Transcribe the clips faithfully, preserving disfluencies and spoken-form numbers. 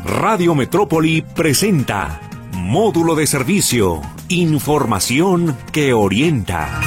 Radio Metrópoli presenta Módulo de Servicio, información que orienta.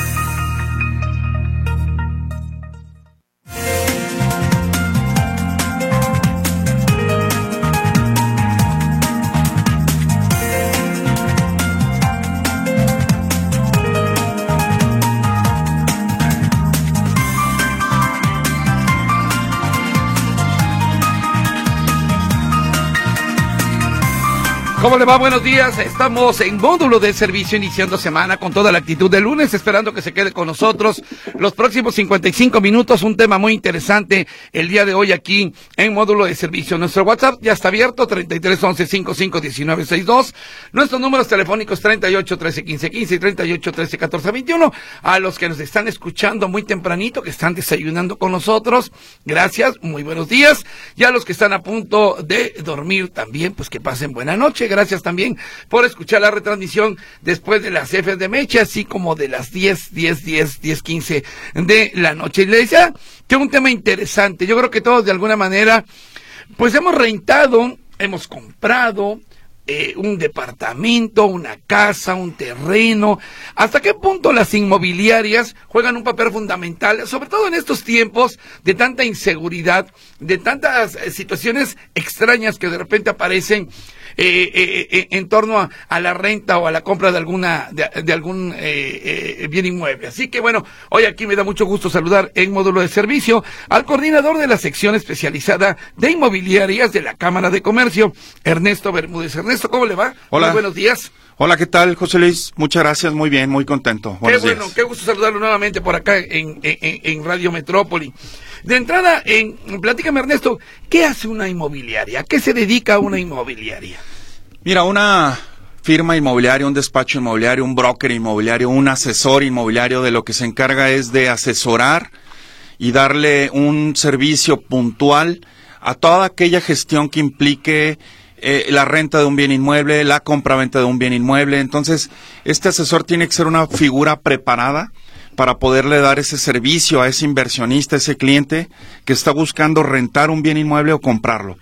¿Cómo le va? Buenos días. Estamos en Módulo de Servicio iniciando semana con toda la actitud de lunes, esperando que se quede con nosotros los próximos cincuenta y cinco minutos. Un tema muy interesante el día de hoy aquí en Módulo de Servicio. Nuestro WhatsApp ya está abierto, treinta y tres once cincuenta y cinco diecinueve sesenta y dos. Nuestros números telefónicos treinta y ocho trece quince quince y treinta y ocho trece catorce veintiuno. A los que nos están escuchando muy tempranito, que están desayunando con nosotros, gracias, muy buenos días. Y a los que están a punto de dormir también, pues que pasen buena noche. Gracias también por escuchar la retransmisión después de las jefes de Mecha, así como de las diez, diez, diez, diez, quince de la noche. Y le decía que un tema interesante. Yo creo que todos de alguna manera, pues hemos rentado, hemos comprado eh, un departamento, una casa, un terreno. ¿Hasta qué punto las inmobiliarias juegan un papel fundamental, sobre todo en estos tiempos de tanta inseguridad, de tantas eh, situaciones extrañas que de repente aparecen Eh, eh, eh, en torno a, a la renta o a la compra de alguna de, de algún eh, eh, bien inmueble? Así que bueno, hoy aquí me da mucho gusto saludar en Módulo de Servicio al coordinador de la sección especializada de inmobiliarias de la Cámara de Comercio, Ernesto Bermúdez. Ernesto, ¿cómo le va? Hola. Muy buenos días. Hola, ¿qué tal, José Luis? Muchas gracias, muy bien, muy contento. Buenos Qué bueno, días. qué gusto saludarlo nuevamente por acá en, en, en Radio Metrópoli. De entrada, en, platícame, Ernesto, ¿qué hace una inmobiliaria? ¿A qué se dedica una inmobiliaria? Mira, una firma inmobiliaria, un despacho inmobiliario, un broker inmobiliario, un asesor inmobiliario, de lo que se encarga es de asesorar y darle un servicio puntual a toda aquella gestión que implique eh, la renta de un bien inmueble, la compraventa de un bien inmueble. Entonces, este asesor tiene que ser una figura preparada para poderle dar ese servicio a ese inversionista, a ese cliente que está buscando rentar un bien inmueble o comprarlo.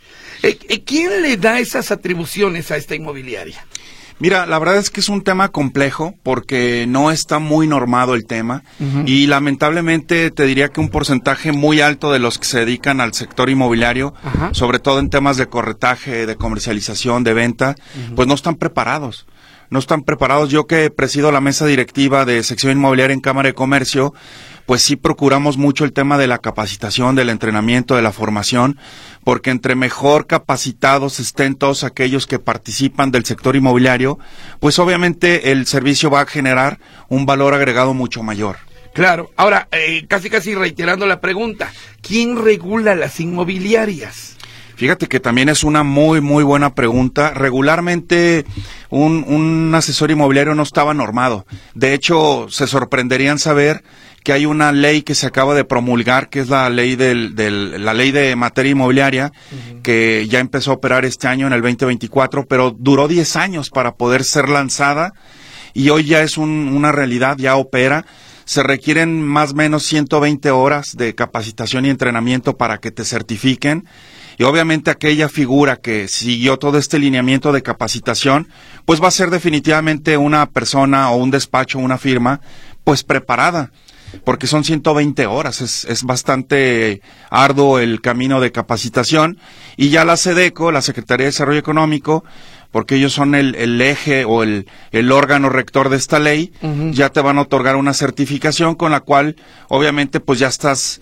¿Quién le da esas atribuciones a esta inmobiliaria? Mira, la verdad es que es un tema complejo porque no está muy normado el tema. Uh-huh. Y lamentablemente te diría que un porcentaje muy alto de los que se dedican al sector inmobiliario, uh-huh, sobre todo en temas de corretaje, de comercialización, de venta, uh-huh, pues no están preparados. No están preparados. Yo que presido la mesa directiva de sección inmobiliaria en Cámara de Comercio, pues sí procuramos mucho el tema de la capacitación, del entrenamiento, de la formación, porque entre mejor capacitados estén todos aquellos que participan del sector inmobiliario, pues obviamente el servicio va a generar un valor agregado mucho mayor. Claro. Ahora, eh, casi casi reiterando la pregunta, ¿quién regula las inmobiliarias? Fíjate que también es una muy, muy buena pregunta. Regularmente un, un asesor inmobiliario no estaba normado. De hecho, se sorprenderían saber que hay una ley que se acaba de promulgar, que es la ley del, del la ley de materia inmobiliaria, uh-huh, que ya empezó a operar este año en el veinte veinticuatro, pero duró diez años para poder ser lanzada y hoy ya es un, una realidad, ya opera. Se requieren más o menos ciento veinte horas de capacitación y entrenamiento para que te certifiquen. Y obviamente aquella figura que siguió todo este lineamiento de capacitación, pues va a ser definitivamente una persona o un despacho, una firma, pues preparada, porque son ciento veinte horas, es, es bastante arduo el camino de capacitación. Y ya la SEDECO, la Secretaría de Desarrollo Económico, porque ellos son el, el eje o el, el órgano rector de esta ley, uh-huh, ya te van a otorgar una certificación con la cual obviamente pues ya estás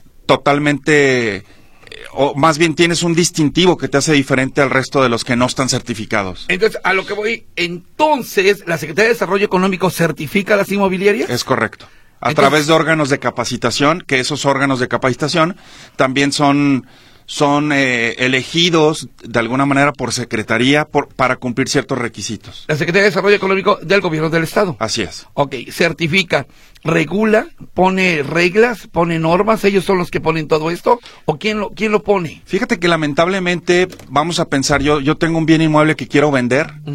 totalmente, o más bien tienes un distintivo que te hace diferente al resto de los que no están certificados. Entonces, a lo que voy, entonces, ¿la Secretaría de Desarrollo Económico certifica a las inmobiliarias? Es correcto. A Entonces, través de órganos de capacitación, que esos órganos de capacitación también son son eh, elegidos de alguna manera por secretaría por, para cumplir ciertos requisitos. La Secretaría de Desarrollo Económico del Gobierno del Estado. Así es. Ok, certifica, regula, pone reglas, pone normas, ¿ellos son los que ponen todo esto? ¿O quién lo, quién lo pone? Fíjate que lamentablemente, vamos a pensar, yo, yo tengo un bien inmueble que quiero vender, uh-huh,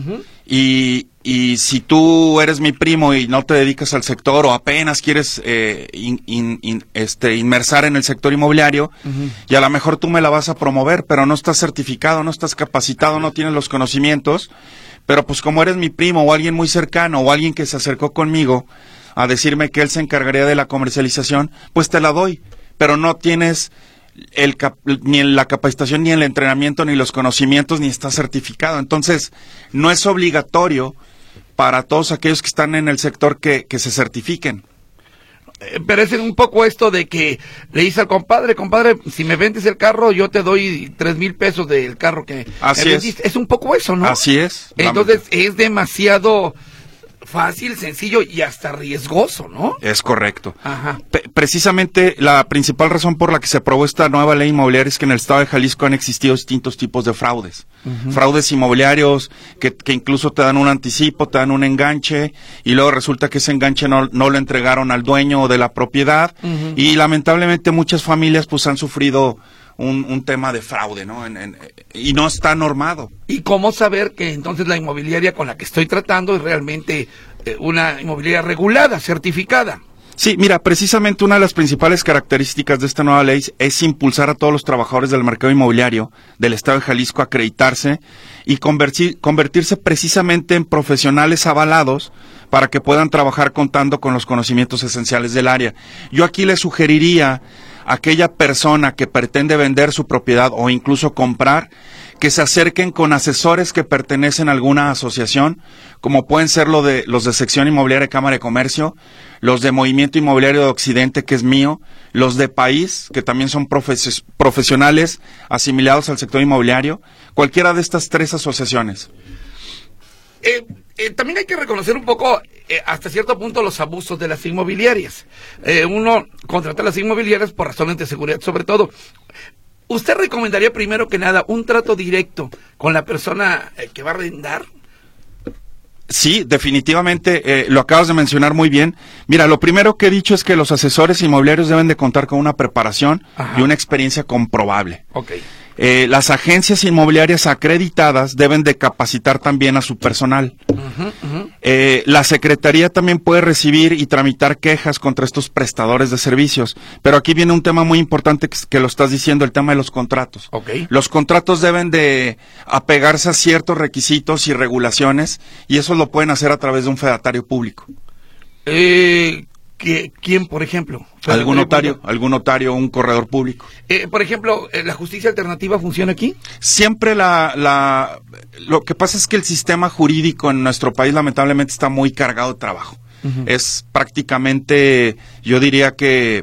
Y, y si tú eres mi primo y no te dedicas al sector o apenas quieres eh, in, in, in, este, inmersar en el sector inmobiliario, uh-huh. y a lo mejor tú me la vas a promover, pero no estás certificado, no estás capacitado, no tienes los conocimientos, pero pues como eres mi primo o alguien muy cercano o alguien que se acercó conmigo a decirme que él se encargaría de la comercialización, pues te la doy, pero no tienes el cap- ni la capacitación, ni el entrenamiento, ni los conocimientos, ni está certificado. Entonces, no es obligatorio para todos aquellos que están en el sector que, que se certifiquen. Eh, pero es un poco esto de que le dice al compadre, compadre, si me vendes el carro, yo te doy tres mil pesos del carro que Así me vendiste. Es. Es un poco eso, ¿no? Así es. Entonces, es demasiado fácil, sencillo y hasta riesgoso, ¿no? Es correcto. Ajá. P- precisamente la principal razón por la que se aprobó esta nueva ley inmobiliaria es que en el estado de Jalisco han existido distintos tipos de fraudes. Uh-huh. Fraudes inmobiliarios que, que incluso te dan un anticipo, te dan un enganche y luego resulta que ese enganche no, no lo entregaron al dueño de la propiedad, uh-huh. y lamentablemente muchas familias pues han sufrido Un, un tema de fraude, ¿no? En, en, y no está normado. ¿Y cómo saber que entonces la inmobiliaria con la que estoy tratando es realmente eh, una inmobiliaria regulada, certificada? Sí, mira, precisamente una de las principales características de esta nueva ley es impulsar a todos los trabajadores del mercado inmobiliario del estado de Jalisco a acreditarse y convertir, convertirse precisamente en profesionales avalados para que puedan trabajar contando con los conocimientos esenciales del área. Yo aquí le sugeriría a aquella persona que pretende vender su propiedad o incluso comprar, que se acerquen con asesores que pertenecen a alguna asociación, como pueden ser lo de, los de Sección Inmobiliaria de Cámara de Comercio, los de Movimiento Inmobiliario de Occidente, que es mío, los de País, que también son profes- profesionales asimilados al sector inmobiliario, cualquiera de estas tres asociaciones. Eh, eh, también hay que reconocer un poco, eh, hasta cierto punto, los abusos de las inmobiliarias. Eh, uno contrata a las inmobiliarias por razones de seguridad, sobre todo. ¿Usted recomendaría primero que nada un trato directo con la persona eh, que va a arrendar? Sí, definitivamente, eh, lo acabas de mencionar muy bien. Mira, lo primero que he dicho es que los asesores inmobiliarios deben de contar con una preparación, ajá, y una experiencia comprobable. Okay. Eh, las agencias inmobiliarias acreditadas deben de capacitar también a su personal. Uh-huh, uh-huh. Eh, la Secretaría también puede recibir y tramitar quejas contra estos prestadores de servicios. Pero aquí viene un tema muy importante que, que lo estás diciendo, el tema de los contratos. Okay. Los contratos deben de apegarse a ciertos requisitos y regulaciones, y eso lo pueden hacer a través de un fedatario público. Eh... ¿Quién, por ejemplo? ¿Algún notario, algún notario o un corredor público? Eh, por ejemplo, ¿la justicia alternativa funciona aquí? Siempre la, la... Lo que pasa es que el sistema jurídico en nuestro país lamentablemente está muy cargado de trabajo. Uh-huh. Es prácticamente, yo diría que,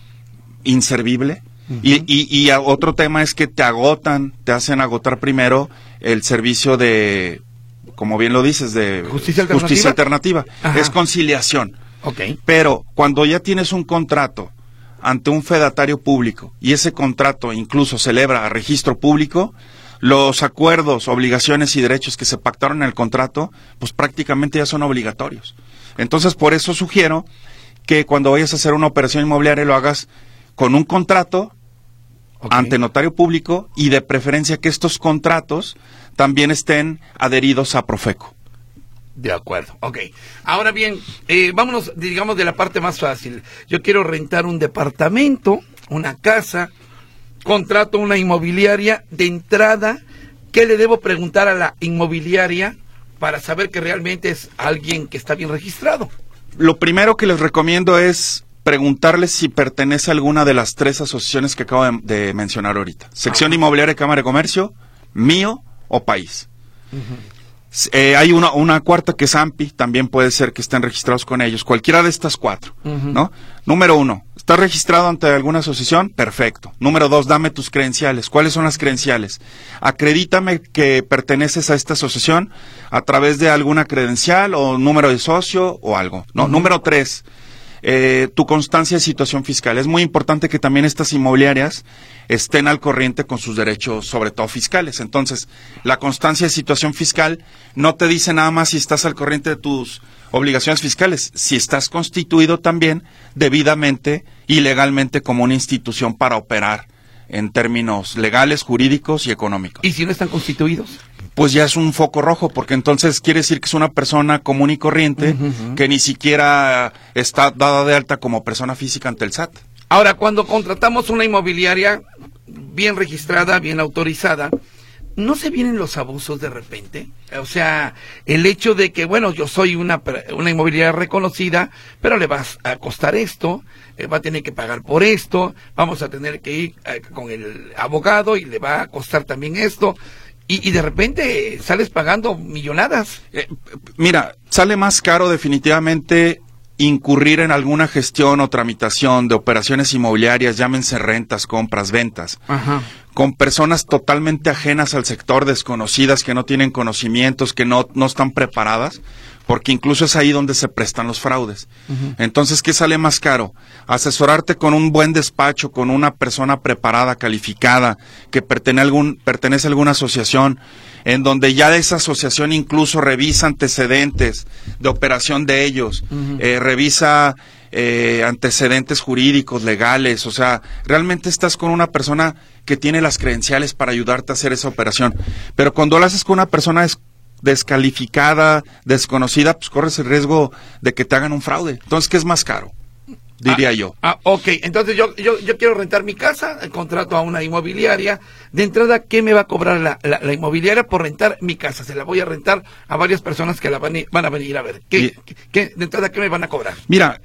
inservible. Uh-huh. Y, y, y otro tema es que te agotan, te hacen agotar primero el servicio de, como bien lo dices, de justicia alternativa. Justicia alternativa. Es conciliación. Okay. Pero cuando ya tienes un contrato ante un fedatario público y ese contrato incluso celebra registro público, los acuerdos, obligaciones y derechos que se pactaron en el contrato, pues prácticamente ya son obligatorios. Entonces, por eso sugiero que cuando vayas a hacer una operación inmobiliaria lo hagas con un contrato, okay, ante notario público, y de preferencia que estos contratos también estén adheridos a Profeco. De acuerdo, ok. Ahora bien, eh, vámonos, digamos, de la parte más fácil. Yo quiero rentar un departamento, una casa, contrato una inmobiliaria. De entrada, ¿qué le debo preguntar a la inmobiliaria para saber que realmente es alguien que está bien registrado? Lo primero que les recomiendo es preguntarles si pertenece a alguna de las tres asociaciones que acabo de, de mencionar ahorita. Sección ah. Inmobiliaria de Cámara de Comercio, Mío o País. Uh-huh. Eh, hay una, una cuarta que es AMPI, también puede ser que estén registrados con ellos, cualquiera de estas cuatro, uh-huh, ¿no? Número uno, ¿estás registrado ante alguna asociación? Perfecto. Número dos, dame tus credenciales. ¿Cuáles son las credenciales? Acredítame que perteneces a esta asociación a través de alguna credencial o número de socio o algo, ¿no? Uh-huh. Número tres, eh, tu constancia de situación fiscal. Es muy importante que también estas inmobiliarias estén al corriente con sus derechos, sobre todo fiscales. Entonces, la constancia de situación fiscal no te dice nada más si estás al corriente de tus obligaciones fiscales, si estás constituido también debidamente y legalmente como una institución para operar en términos legales, jurídicos y económicos. ¿Y si no están constituidos? pues ya es un foco rojo, porque entonces quiere decir que es una persona común y corriente, uh-huh. que ni siquiera está dada de alta como persona física ante el S A T. Ahora, cuando contratamos una inmobiliaria bien registrada, bien autorizada, ¿no se vienen los abusos de repente? O sea, el hecho de que, bueno, yo soy una, una inmobiliaria reconocida, pero le vas a costar esto, eh, va a tener que pagar por esto, vamos a tener que ir eh, con el abogado y le va a costar también esto, y, y de repente sales pagando millonadas. Eh, mira, sale más caro definitivamente incurrir en alguna gestión o tramitación de operaciones inmobiliarias, llámense rentas, compras, ventas, Ajá. con personas totalmente ajenas al sector, desconocidas, que no tienen conocimientos, que no, no están preparadas, porque incluso es ahí donde se prestan los fraudes. Uh-huh. Entonces, ¿qué sale más caro? Asesorarte con un buen despacho, con una persona preparada, calificada, que pertenece a, algún, pertenece a alguna asociación, en donde ya de esa asociación incluso revisa antecedentes de operación de ellos, uh-huh. eh, revisa eh, antecedentes jurídicos, legales, o sea, realmente estás con una persona que tiene las credenciales para ayudarte a hacer esa operación. Pero cuando lo haces con una persona des- descalificada, desconocida, pues corres el riesgo de que te hagan un fraude. Entonces, ¿qué es más caro? Diría ah, yo. Ah, ok, entonces yo, yo yo quiero rentar mi casa, contrato a una inmobiliaria. De entrada, ¿qué me va a cobrar la, la, la inmobiliaria por rentar mi casa? Se la voy a rentar a varias personas que la van, van a venir a ver. ¿Qué, qué, qué, de entrada, ¿qué me van a cobrar? Mira,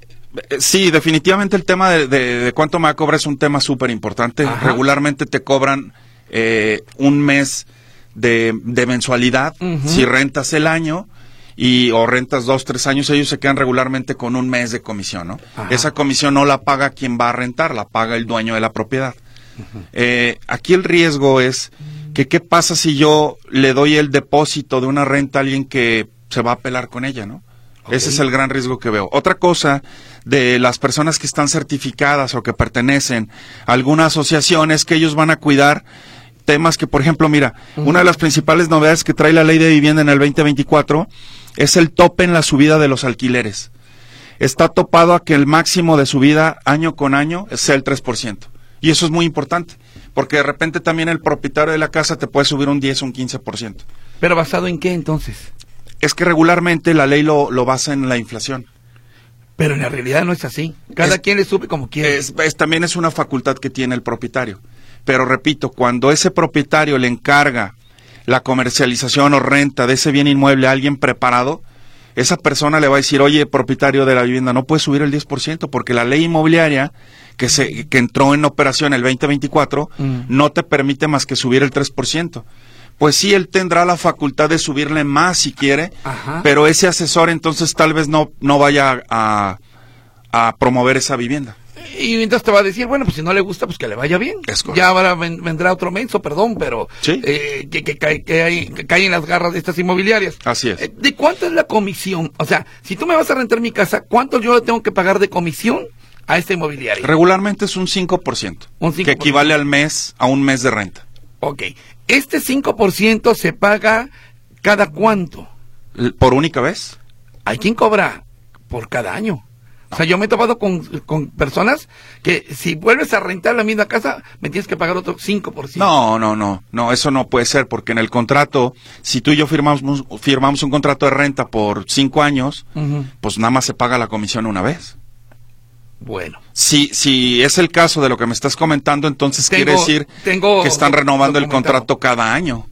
sí, definitivamente el tema de, de, de cuánto me va a cobrar es un tema súper importante. Regularmente te cobran eh, un mes de, de mensualidad, uh-huh. si rentas el año. Y o rentas dos, tres años, ellos se quedan regularmente con un mes de comisión, ¿no? Ajá. Esa comisión no la paga quien va a rentar, la paga el dueño de la propiedad. Uh-huh. Eh, aquí el riesgo es que qué pasa si yo le doy el depósito de una renta a alguien que se va a pelar con ella, ¿no? Okay. Ese es el gran riesgo que veo. Otra cosa de las personas que están certificadas o que pertenecen a alguna asociación es que ellos van a cuidar temas que, por ejemplo, mira, uh-huh. una de las principales novedades que trae la ley de vivienda en el veinte veinticuatro es el tope en la subida de los alquileres. Está topado a que el máximo de subida año con año sea el tres por ciento. Y eso es muy importante, porque de repente también el propietario de la casa te puede subir un diez o un quince por ciento. ¿Pero basado en qué entonces? Es que regularmente la ley lo, lo basa en la inflación. Pero en la realidad no es así. Cada es, quien le sube como quiere. Es, es, también es una facultad que tiene el propietario. Pero repito, cuando ese propietario le encarga la comercialización o renta de ese bien inmueble a alguien preparado, esa persona le va a decir, oye, propietario de la vivienda, no puedes subir el diez por ciento porque la ley inmobiliaria que se que entró en operación el veinte veinticuatro mm. no te permite más que subir el tres por ciento. Pues sí, él tendrá la facultad de subirle más si quiere, Ajá. pero ese asesor entonces tal vez no, no vaya a, a promover esa vivienda. Y entonces te va a decir, bueno, pues si no le gusta, pues que le vaya bien. Ya ahora ven, vendrá otro menso, perdón, pero ¿Sí? eh, que, que, que, que, hay, que cae en las garras de estas inmobiliarias. Así es. Eh, ¿De cuánto es la comisión? O sea, si tú me vas a rentar mi casa, ¿cuánto yo le tengo que pagar de comisión a esta inmobiliaria? Regularmente es un cinco por ciento, un cinco por ciento. Que equivale al mes, a un mes de renta. Ok. ¿Este cinco por ciento se paga cada cuánto? ¿Por única vez? Hay quien cobra por cada año. O sea, yo me he topado con, con personas que si vuelves a rentar la misma casa, me tienes que pagar otro cinco por ciento. No, no, no, no, eso no puede ser, porque en el contrato, si tú y yo firmamos, firmamos un contrato de renta por cinco años, uh-huh. pues nada más se paga la comisión una vez. Bueno. Si, si es el caso de lo que me estás comentando, entonces tengo, quiere decir tengo que están renovando el contrato cada año.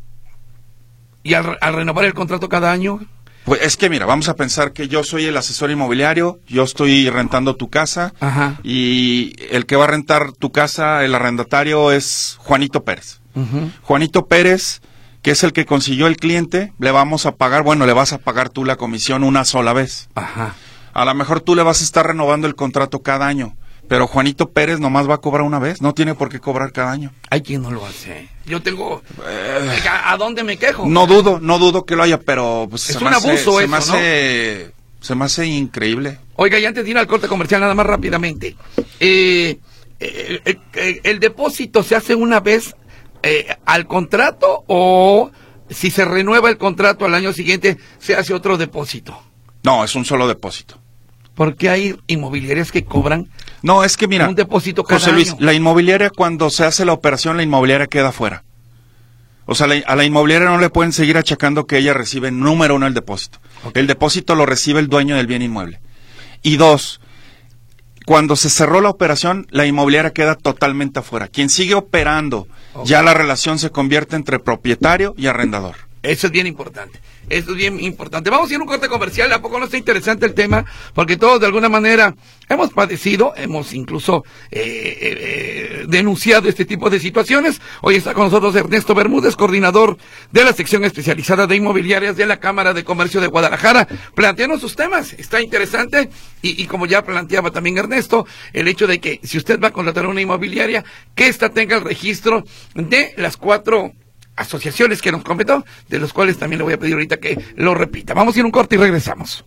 ¿Y al, al renovar el contrato cada año? Pues es que mira, vamos a pensar que yo soy el asesor inmobiliario, yo estoy rentando tu casa, Ajá. y el que va a rentar tu casa, el arrendatario, es Juanito Pérez. Uh-huh. Juanito Pérez, que es el que consiguió el cliente, le vamos a pagar, bueno, le vas a pagar tú la comisión una sola vez. Ajá. A lo mejor tú le vas a estar renovando el contrato cada año, pero Juanito Pérez nomás va a cobrar una vez, no tiene por qué cobrar cada año. Hay quien no lo hace. Yo tengo... Eh, ¿A dónde me quejo? No dudo, no dudo que lo haya, pero... Pues, es se un me abuso hace, eso, se me hace, ¿no? Se me hace increíble. Oiga, y antes de ir al corte comercial, nada más rápidamente. Eh, eh, eh, eh, ¿El depósito se hace una vez eh, al contrato o si se renueva el contrato al año siguiente se hace otro depósito? No, es un solo depósito. ¿Por qué hay inmobiliarias que cobran no, es que mira, un depósito cada José Luis, año? La inmobiliaria, cuando se hace la operación, la inmobiliaria queda fuera. O sea, la, a la inmobiliaria no le pueden seguir achacando que ella recibe número uno el depósito. Okay. El depósito lo recibe el dueño del bien inmueble. Y dos, cuando se cerró la operación, la inmobiliaria queda totalmente afuera. Quien sigue operando, okay, ya la relación se convierte entre propietario y arrendador. Eso es bien importante. Eso es bien importante. Vamos a ir a un corte comercial. ¿A poco no está interesante el tema? Porque todos de alguna manera hemos padecido, hemos incluso eh, eh, denunciado este tipo de situaciones. Hoy está con nosotros Ernesto Bermúdez, coordinador de la sección especializada de inmobiliarias de la Cámara de Comercio de Guadalajara. Planteanos sus temas. Está interesante. Y, y como ya planteaba también Ernesto, el hecho de que si usted va a contratar una inmobiliaria, que ésta tenga el registro de las cuatro asociaciones que nos comentó, de los cuales también le voy a pedir ahorita que lo repita. Vamos a ir a un corte y regresamos.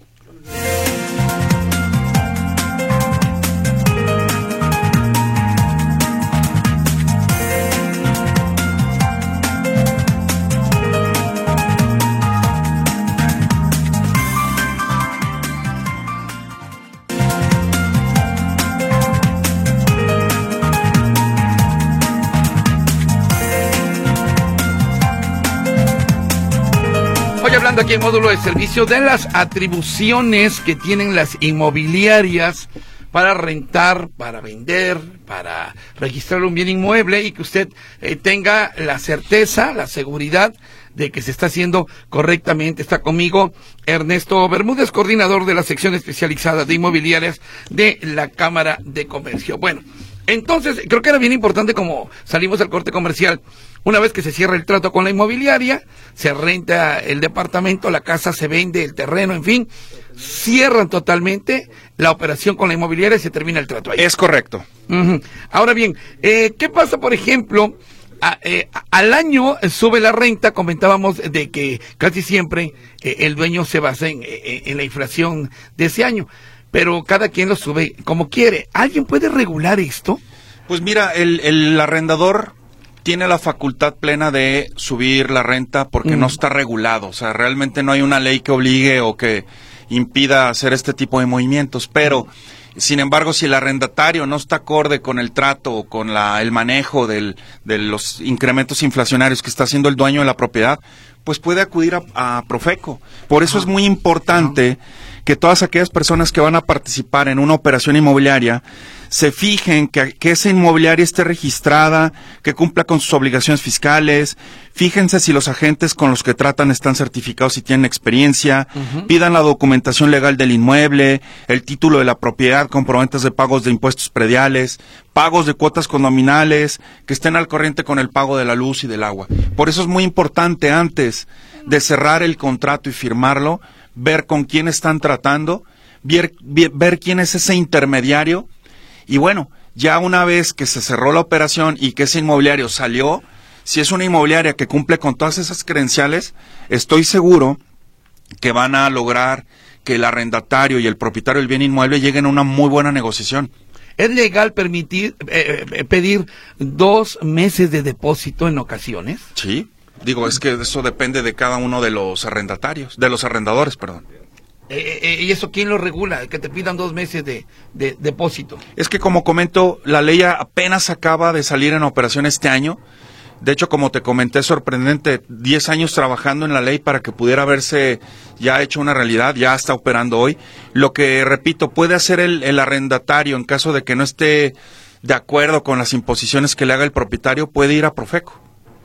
Hablando aquí en módulo de servicio de las atribuciones que tienen las inmobiliarias para rentar, para vender, para registrar un bien inmueble y que usted eh, tenga la certeza, la seguridad de que se está haciendo correctamente. Está conmigo Ernesto Bermúdez, coordinador de la sección especializada de inmobiliarias de la Cámara de Comercio. Bueno, entonces creo que era bien importante, como salimos al corte comercial, una vez que se cierra el trato con la inmobiliaria, se renta el departamento, la casa se vende, el terreno, en fin, cierran totalmente la operación con la inmobiliaria y se termina el trato ahí. Es correcto. Uh-huh. Ahora bien, eh, ¿qué pasa, por ejemplo, a, eh, al año sube la renta? Comentábamos de que casi siempre eh, el dueño se basa en, en, en la inflación de ese año, pero cada quien lo sube como quiere. ¿Alguien puede regular esto? Pues mira, el, el arrendador tiene la facultad plena de subir la renta porque mm. no está regulado. O sea, realmente no hay una ley que obligue o que impida hacer este tipo de movimientos. Pero, sin embargo, si el arrendatario no está acorde con el trato o con la, el manejo del, de los incrementos inflacionarios que está haciendo el dueño de la propiedad, pues puede acudir a, a Profeco. Por eso ah. es muy importante ah. que todas aquellas personas que van a participar en una operación inmobiliaria se fijen que, que esa inmobiliaria esté registrada, que cumpla con sus obligaciones fiscales, fíjense si los agentes con los que tratan están certificados y tienen experiencia, uh-huh. pidan la documentación legal del inmueble, el título de la propiedad, comprobantes de pagos de impuestos prediales, pagos de cuotas condominales, que estén al corriente con el pago de la luz y del agua. Por eso es muy importante, antes de cerrar el contrato y firmarlo, ver con quién están tratando, ver, ver quién es ese intermediario. Y bueno, ya una vez que se cerró la operación y que ese inmobiliario salió, si es una inmobiliaria que cumple con todas esas credenciales, estoy seguro que van a lograr que el arrendatario y el propietario del bien inmueble lleguen a una muy buena negociación. ¿Es legal permitir eh, eh, pedir dos meses de depósito en ocasiones? Sí, digo, es que eso depende de cada uno de los arrendatarios, de los arrendadores, perdón. Eh, eh, ¿Y eso quién lo regula? Que te pidan dos meses de, de depósito. Es que, como comento, la ley apenas acaba de salir en operación este año. De hecho, como te comenté, es sorprendente, diez años trabajando en la ley para que pudiera haberse ya hecho una realidad, ya está operando hoy. Lo que, repito, puede hacer el, el arrendatario en caso de que no esté de acuerdo con las imposiciones que le haga el propietario, puede ir a Profeco.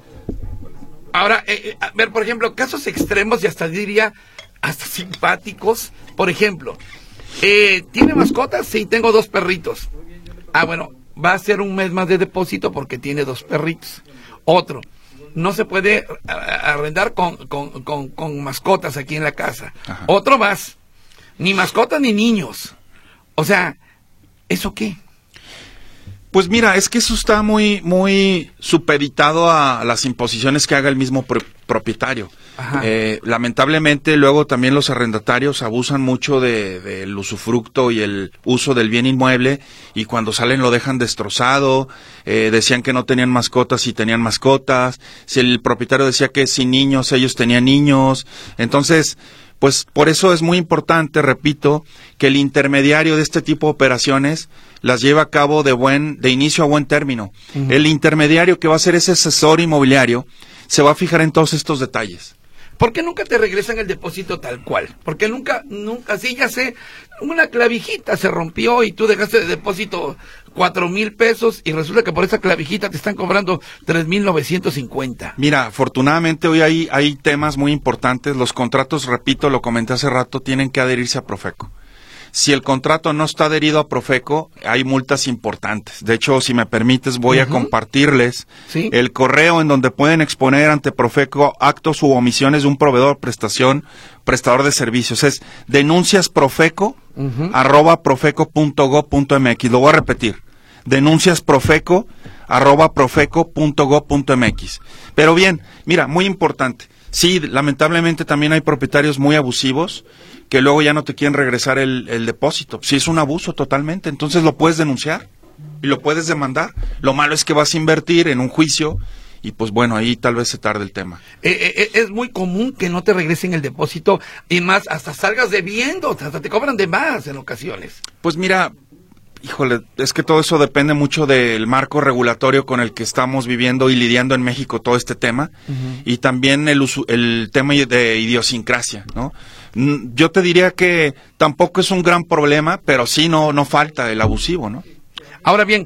Ahora, eh, a ver, por ejemplo, casos extremos y hasta diría hasta simpáticos. Por ejemplo, eh, ¿tiene mascotas? Sí, tengo dos perritos. Ah, bueno, va a ser un mes más de depósito porque tiene dos perritos. Otro, no se puede arrendar con, con, con, con mascotas aquí en la casa. Ajá. Otro más, ni mascotas ni niños. O sea, ¿eso qué? Pues mira, es que eso está muy muy supeditado a las imposiciones que haga el mismo pro propietario. Eh, lamentablemente, luego también los arrendatarios abusan mucho de, del usufructo y el uso del bien inmueble, y cuando salen lo dejan destrozado. Eh, decían que no tenían mascotas y tenían mascotas. Si el propietario decía que sin niños, ellos tenían niños. Entonces, pues por eso es muy importante, repito, que el intermediario de este tipo de operaciones las lleve a cabo de buen, de inicio a buen término. Uh-huh. El intermediario que va a ser ese asesor inmobiliario se va a fijar en todos estos detalles. ¿Por qué nunca te regresan el depósito tal cual? Porque nunca, nunca, sí, ya sé, una clavijita se rompió y tú dejaste de depósito cuatro mil pesos y resulta que por esa clavijita te están cobrando tres mil novecientos cincuenta. Mira, afortunadamente hoy hay, hay temas muy importantes. Los contratos, repito, lo comenté hace rato, tienen que adherirse a Profeco. Si el contrato no está adherido a Profeco, hay multas importantes. De hecho, si me permites, voy uh-huh. a compartirles ¿Sí? el correo en donde pueden exponer ante Profeco actos u omisiones de un proveedor, prestación, prestador de servicios. Es denunciasprofeco, uh-huh. arroba profeco punto gob punto mx. Lo voy a repetir. Denunciasprofeco, arroba profeco punto gob punto mx. Pero bien, mira, muy importante. Sí, lamentablemente también hay propietarios muy abusivos que luego ya no te quieren regresar el, el depósito. Sí, es un abuso totalmente, entonces lo puedes denunciar y lo puedes demandar. Lo malo es que vas a invertir en un juicio y pues bueno, ahí tal vez se tarde el tema. Eh, eh, es muy común que no te regresen el depósito y más, hasta salgas debiendo, hasta te cobran de más en ocasiones. Pues mira, híjole, es que todo eso depende mucho del marco regulatorio con el que estamos viviendo y lidiando en México todo este tema, uh-huh. y también el, uso, el tema de idiosincrasia, ¿no? Yo te diría que tampoco es un gran problema, pero sí no, no falta el abusivo, ¿no? Ahora bien,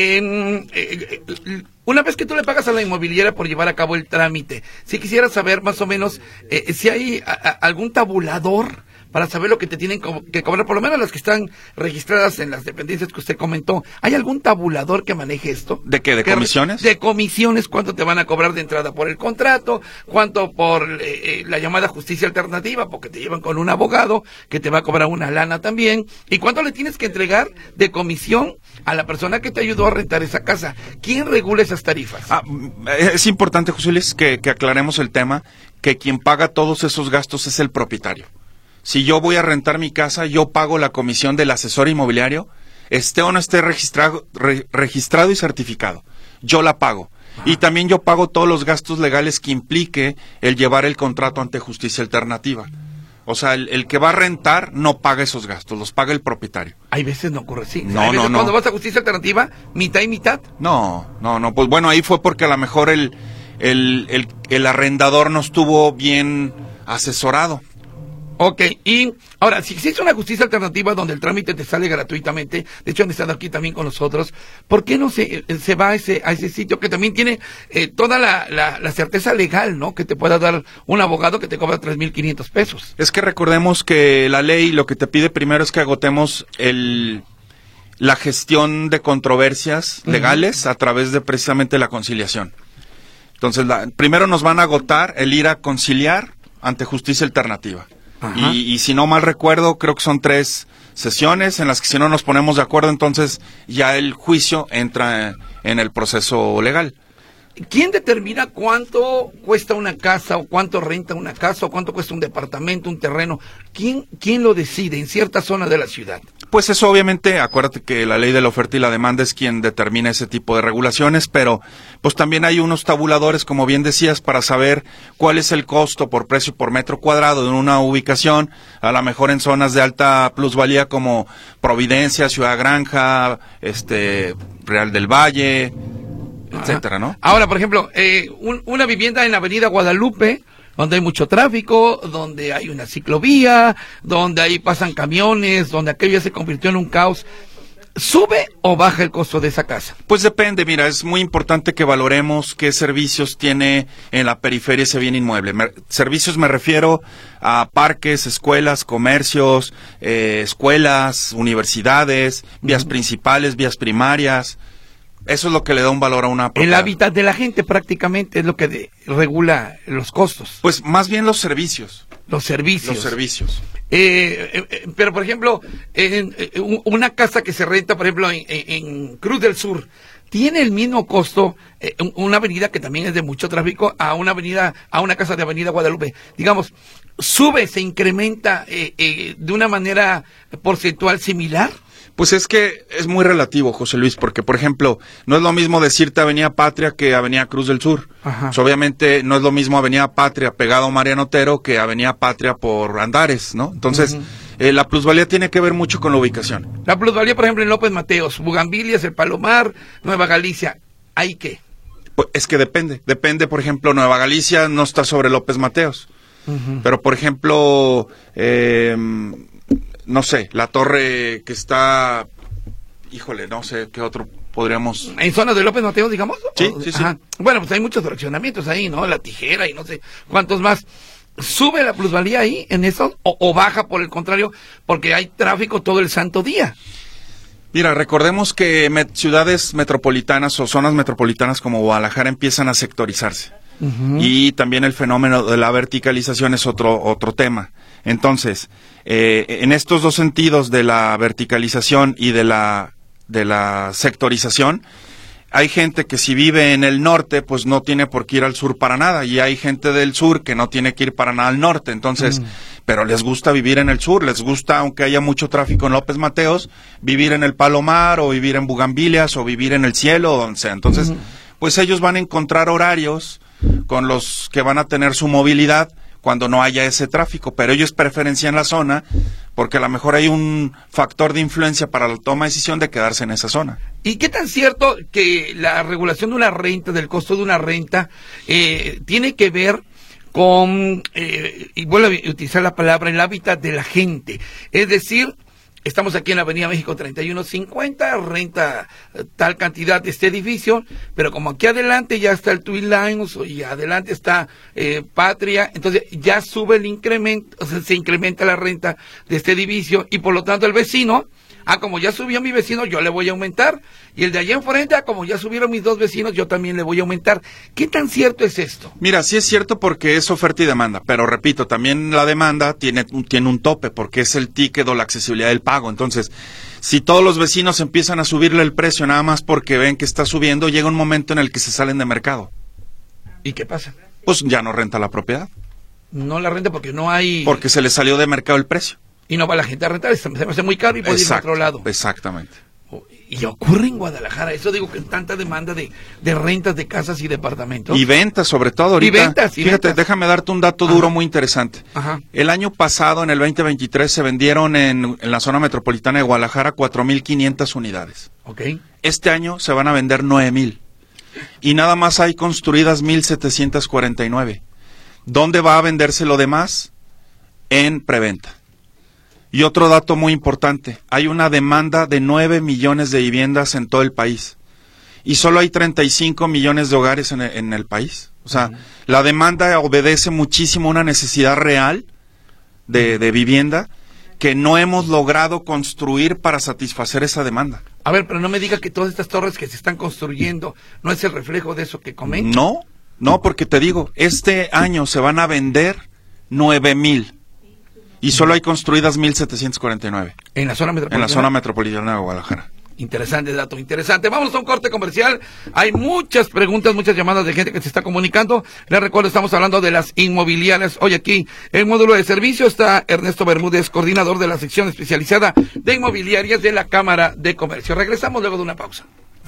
eh, eh, una vez que tú le pagas a la inmobiliaria por llevar a cabo el trámite, si quisiera saber más o menos eh, si hay a, a, algún tabulador para saber lo que te tienen que cobrar, por lo menos las que están registradas en las dependencias que usted comentó. ¿Hay algún tabulador que maneje esto? ¿De qué? ¿De que, comisiones? De comisiones, ¿cuánto te van a cobrar de entrada por el contrato? ¿Cuánto por eh, eh, la llamada justicia alternativa? Porque te llevan con un abogado que te va a cobrar una lana también. ¿Y cuánto le tienes que entregar de comisión a la persona que te ayudó a rentar esa casa? ¿Quién regula esas tarifas? Ah, es importante, José Luis, que, que aclaremos el tema, que quien paga todos esos gastos es el propietario. Si yo voy a rentar mi casa, yo pago la comisión del asesor inmobiliario, esté o no esté registrado, re, registrado y certificado. Yo la pago. Ah. Y también yo pago todos los gastos legales que implique el llevar el contrato ante justicia alternativa. O sea, el, el que va a rentar no paga esos gastos, los paga el propietario. Hay veces no ocurre así. No, Hay veces no, no. Cuando vas a justicia alternativa, mitad y mitad. No, no, no. Pues bueno, ahí fue porque a lo mejor el, el, el, el arrendador no estuvo bien asesorado. Ok, y ahora, si existe una justicia alternativa donde el trámite te sale gratuitamente, de hecho han estado aquí también con nosotros, ¿por qué no se, se va a ese, a ese sitio que también tiene eh, toda la, la, la certeza legal, ¿no? Que te pueda dar un abogado que te cobra tres mil quinientos pesos. Es que recordemos que la ley lo que te pide primero es que agotemos el, la gestión de controversias legales uh-huh. a través de precisamente la conciliación. Entonces, la, primero nos van a agotar el ir a conciliar ante justicia alternativa. Y, y si no mal recuerdo, creo que son tres sesiones en las que si no nos ponemos de acuerdo, entonces ya el juicio entra en, en el proceso legal. ¿Quién determina cuánto cuesta una casa o cuánto renta una casa o cuánto cuesta un departamento, un terreno? ¿Quién, quién lo decide en cierta zona de la ciudad? Pues eso obviamente, acuérdate que la ley de la oferta y la demanda es quien determina ese tipo de regulaciones, pero pues también hay unos tabuladores, como bien decías, para saber cuál es el costo por precio por metro cuadrado de una ubicación, a lo mejor en zonas de alta plusvalía como Providencia, Ciudad Granja, este Real del Valle, etcétera, ¿no? Ahora, por ejemplo, eh, un, una vivienda en la Avenida Guadalupe, donde hay mucho tráfico, donde hay una ciclovía, donde ahí pasan camiones, donde aquello ya se convirtió en un caos. ¿Sube o baja el costo de esa casa? Pues depende, mira, es muy importante que valoremos qué servicios tiene en la periferia ese bien inmueble. Me, servicios me refiero a parques, escuelas, comercios, eh, escuelas, universidades, vías uh-huh. principales, vías primarias. Eso es lo que le da un valor a una propiedad. El hábitat de la gente prácticamente es lo que de, regula los costos. Pues más bien los servicios. Los servicios. Los servicios. Eh, eh, pero, por ejemplo, en, en, una casa que se renta, por ejemplo, en, en Cruz del Sur, ¿tiene el mismo costo eh, una avenida que también es de mucho tráfico a una avenida, a una casa de Avenida Guadalupe? Digamos, ¿sube, se incrementa eh, eh, de una manera porcentual similar? Pues es que es muy relativo, José Luis, porque, por ejemplo, no es lo mismo decirte Avenida Patria que Avenida Cruz del Sur. Ajá. O sea, obviamente no es lo mismo Avenida Patria pegado a Mariano Otero que Avenida Patria por Andares, ¿no? Entonces, uh-huh. eh, la plusvalía tiene que ver mucho con la ubicación. La plusvalía, por ejemplo, en López Mateos, Bugambilias, El Palomar, Nueva Galicia, ¿hay qué? Pues es que depende, depende, por ejemplo, Nueva Galicia no está sobre López Mateos, uh-huh. pero por ejemplo, eh, no sé, la torre que está, híjole, no sé qué otro podríamos... ¿En zona de López Mateos, digamos? Sí, sí, sí. Ajá. Bueno, pues hay muchos fraccionamientos ahí, ¿no? La Tijera y no sé cuántos más. ¿Sube la plusvalía ahí en eso o, o baja por el contrario porque hay tráfico todo el santo día? Mira, recordemos que met- ciudades metropolitanas o zonas metropolitanas como Guadalajara empiezan a sectorizarse. Uh-huh. Y también el fenómeno de la verticalización es otro otro tema. Entonces, eh, en estos dos sentidos de la verticalización y de la de la sectorización, hay gente que si vive en el norte, pues no tiene por qué ir al sur para nada, y hay gente del sur que no tiene que ir para nada al norte, entonces, mm. pero les gusta vivir en el sur, les gusta, aunque haya mucho tráfico en López Mateos, vivir en el Palomar, o vivir en Bugambilias, o vivir en el Cielo, o donde sea. Entonces, mm. pues ellos van a encontrar horarios con los que van a tener su movilidad cuando no haya ese tráfico, pero ellos preferencian la zona porque a lo mejor hay un factor de influencia para la toma de decisión de quedarse en esa zona. ¿Y qué tan cierto que la regulación de una renta, del costo de una renta, eh, tiene que ver con, eh, y vuelvo a utilizar la palabra, el hábitat de la gente? Es decir, estamos aquí en la Avenida México treinta y uno cincuenta, renta tal cantidad de este edificio, pero como aquí adelante ya está el Twin Lines y adelante está eh, Patria, entonces ya sube el incremento, o sea, se incrementa la renta de este edificio y por lo tanto el vecino, ah, como ya subió mi vecino, yo le voy a aumentar, y el de allá enfrente, ah, como ya subieron mis dos vecinos, yo también le voy a aumentar. ¿Qué tan cierto es esto? Mira, sí es cierto porque es oferta y demanda, pero repito, también la demanda tiene, tiene un tope, porque es el ticket o la accesibilidad del pago. Entonces, si todos los vecinos empiezan a subirle el precio nada más porque ven que está subiendo, llega un momento en el que se salen de mercado. ¿Y qué pasa? Pues ya no renta la propiedad. No la renta porque no hay... Porque se le salió de mercado el precio. Y no va la gente a rentar, se me hace muy caro y puede ir a otro lado. Exactamente. Y ocurre en Guadalajara, eso digo que tanta demanda de, de rentas de casas y departamentos. Y ventas, sobre todo ahorita. Y ventas, y Fíjate, ventas. déjame darte un dato Ajá. duro muy interesante. Ajá. El año pasado, en el veinte veintitrés, se vendieron en, en la zona metropolitana de Guadalajara cuatro mil quinientas unidades. Ok. Este año se van a vender nueve mil. Y nada más hay construidas mil setecientas cuarenta y nueve. ¿Dónde va a venderse lo demás? En preventa. Y otro dato muy importante, hay una demanda de nueve millones de viviendas en todo el país. Y solo hay treinta y cinco millones de hogares en el, en el país. O sea, uh-huh. la demanda obedece muchísimo a una necesidad real de, de vivienda que no hemos logrado construir para satisfacer esa demanda. A ver, pero no me diga que todas estas torres que se están construyendo no es el reflejo de eso que comenta. No, no, porque te digo, este año se van a vender nueve mil. Y solo hay construidas mil setecientas cuarenta y nueve. ¿En la zona metropolitana? En la zona metropolitana de Guadalajara. Interesante dato, interesante. Vamos a un corte comercial. Hay muchas preguntas, muchas llamadas de gente que se está comunicando. Les recuerdo, estamos hablando de las inmobiliarias. Hoy aquí, en módulo de servicio, está Ernesto Bermúdez, coordinador de la sección especializada de inmobiliarias de la Cámara de Comercio. Regresamos luego de una pausa.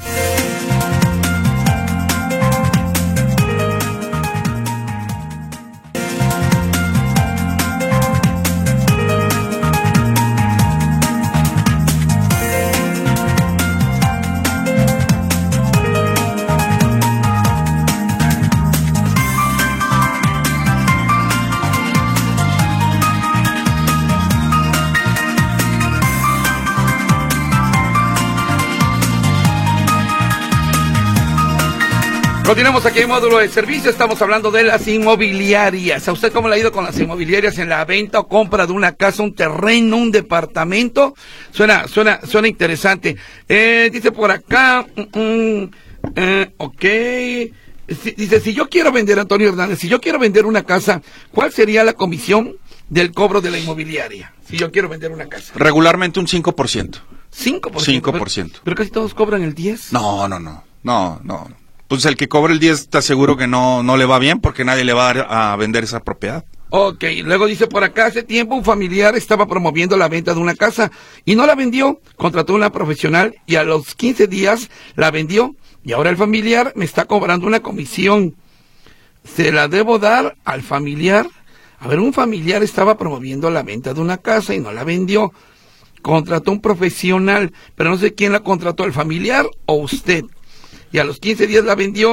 Continuamos aquí en módulo de servicio, estamos hablando de las inmobiliarias. ¿A usted cómo le ha ido con las inmobiliarias en la venta o compra de una casa, un terreno, un departamento? Suena, suena, suena interesante. Eh, dice por acá, mm, mm, eh, ok, si, dice, si yo quiero vender, Antonio Hernández, si yo quiero vender una casa, ¿cuál sería la comisión del cobro de la inmobiliaria? Si yo quiero vender una casa. Regularmente un cinco por ciento. ¿cinco por ciento? cinco por ciento. Pero, pero casi todos cobran el diez. No, no, no, no, no. Pues el que cobre el diez está seguro que no, no le va bien porque nadie le va a, dar a vender esa propiedad. Ok, luego dice por acá, hace tiempo un familiar estaba promoviendo la venta de una casa y no la vendió, contrató a una profesional y a los quince días la vendió y ahora el familiar me está cobrando una comisión. ¿Se la debo dar al familiar? A ver, un familiar estaba promoviendo la venta de una casa y no la vendió, contrató a un profesional, pero no sé quién la contrató, el familiar o usted. Y a los quince días la vendió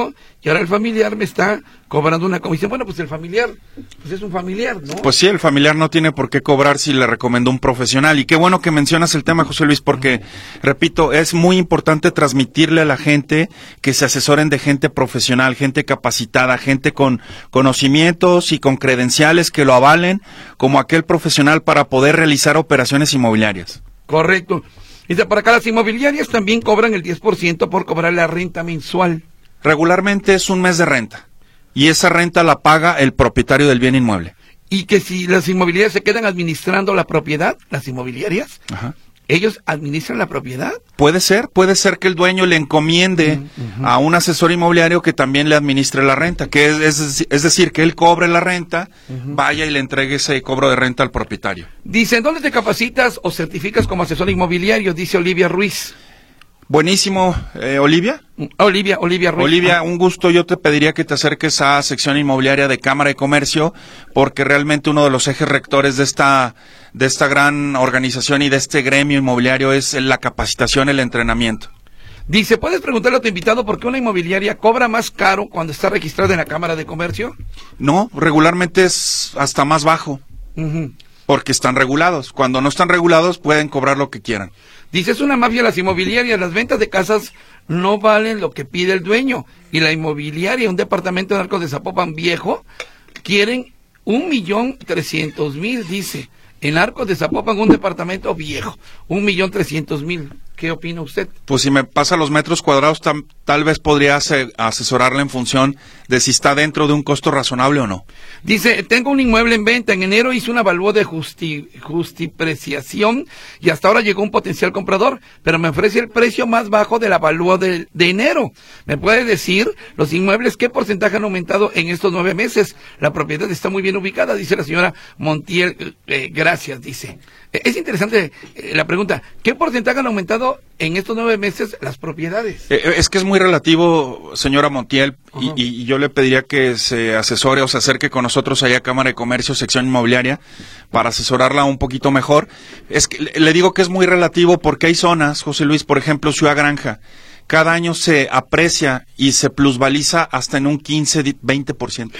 y ahora el familiar me está cobrando una comisión. Bueno, pues el familiar, pues es un familiar, ¿no? Pues sí, el familiar no tiene por qué cobrar si le recomendó un profesional. Y qué bueno que mencionas el tema, José Luis, porque, repito, es muy importante transmitirle a la gente que se asesoren de gente profesional, gente capacitada, gente con conocimientos y con credenciales que lo avalen como aquel profesional para poder realizar operaciones inmobiliarias. Correcto. Dice, para acá las inmobiliarias también cobran el diez por ciento por cobrar la renta mensual. Regularmente es un mes de renta y esa renta la paga el propietario del bien inmueble. Y que si las inmobiliarias se quedan administrando la propiedad, las inmobiliarias, Ajá. ¿ellos administran la propiedad? Puede ser, puede ser que el dueño le encomiende uh-huh. a un asesor inmobiliario que también le administre la renta, que es, es, es decir, que él cobre la renta, uh-huh. vaya y le entregue ese cobro de renta al propietario. Dice, ¿dónde te capacitas o certificas como asesor inmobiliario? Dice Olivia Ruiz. Buenísimo, eh, Olivia. Olivia, Olivia Ruiz. Olivia, un gusto. Yo te pediría que te acerques a sección inmobiliaria de Cámara de Comercio, porque realmente uno de los ejes rectores de esta de esta gran organización y de este gremio inmobiliario es la capacitación, el entrenamiento. Dice, ¿puedes preguntarle a tu invitado por qué una inmobiliaria cobra más caro cuando está registrada en la Cámara de Comercio? No, regularmente es hasta más bajo, uh-huh. porque están regulados. Cuando no están regulados pueden cobrar lo que quieran. Dice, es una mafia las inmobiliarias, las ventas de casas no valen lo que pide el dueño. Y la inmobiliaria, un departamento de Arcos de Zapopan viejo, quieren un millón trescientos mil, dice. En Arcos de Zapopan, un departamento viejo, un millón trescientos mil. ¿Qué opina usted? Pues si me pasa los metros cuadrados, tam, tal vez podría ase- asesorarle en función de si está dentro de un costo razonable o no. Dice, tengo un inmueble en venta. En enero hice un avalúo de justi- justipreciación y hasta ahora llegó un potencial comprador, pero me ofrece el precio más bajo del avalúo de, de enero. ¿Me puede decir los inmuebles qué porcentaje han aumentado en estos nueve meses? La propiedad está muy bien ubicada, dice la señora Montiel. Eh, gracias, dice. Eh, es interesante eh, la pregunta. ¿Qué porcentaje han aumentado en estos nueve meses las propiedades? Eh, es que es muy relativo, señora Montiel, y, y yo le pediría que se asesore o se acerque con nosotros allá a Cámara de Comercio, sección inmobiliaria, para asesorarla un poquito mejor. Es que le digo que es muy relativo porque hay zonas, José Luis, por ejemplo, Ciudad Granja, cada año se aprecia y se plusvaliza hasta en un quince, veinte por ciento.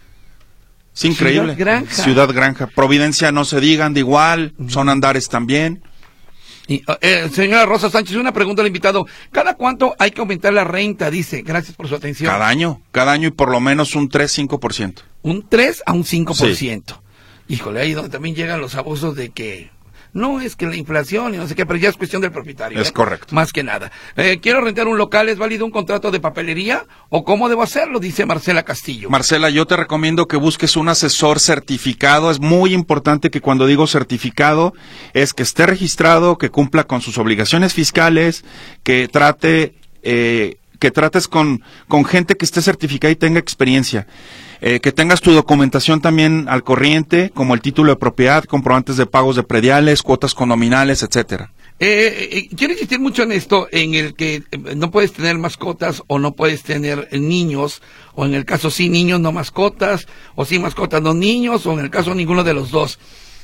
Es increíble. Ciudad Granja. Ciudad Granja. Providencia, no se digan, de igual, uh-huh. son Andares también. Y, eh, señora Rosa Sánchez, una pregunta al invitado. ¿Cada cuánto hay que aumentar la renta? Dice, gracias por su atención. Cada año, cada año y por lo menos un tres, cinco por ciento. Un tres a un cinco por ciento. Sí. Híjole, ahí donde también llegan los abusos de que no es que la inflación y no sé qué, pero ya es cuestión del propietario. Es ¿eh? Correcto. Más que nada. Eh, quiero rentar un local, ¿es válido un contrato de papelería? ¿O cómo debo hacerlo? Dice Marcela Castillo. Marcela, yo te recomiendo que busques un asesor certificado. Es muy importante que cuando digo certificado, es que esté registrado, que cumpla con sus obligaciones fiscales, que trate, eh, que trates con, con gente que esté certificada y tenga experiencia. Eh, que tengas tu documentación también al corriente, como el título de propiedad, comprobantes de pagos de prediales, cuotas condominales, etcétera. Eh, eh, quiero insistir mucho en esto, en el que eh, no puedes tener mascotas o no puedes tener eh, niños, o en el caso sí niños, no mascotas, o sí mascotas, no niños, o en el caso ninguno de los dos.